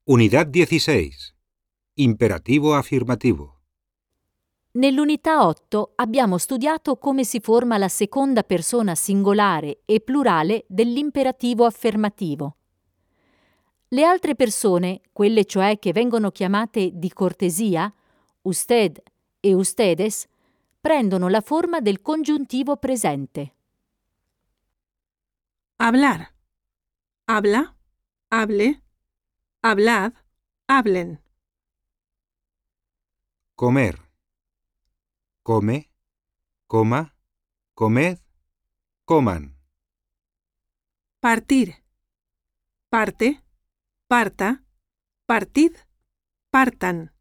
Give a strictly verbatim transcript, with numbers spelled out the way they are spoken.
Unidad dieciséis. Imperativo afirmativo. Nell'unità otto abbiamo studiato come si forma la seconda persona singolare e plurale dell'imperativo affermativo. Le altre persone, quelle cioè che vengono chiamate di cortesia, usted e ustedes, prendono la forma del congiuntivo presente. Hablar. Habla, hable, hablad, hablen. Comer. Come, coma, comed, coman. Partir. Parte, parta, partid, partan.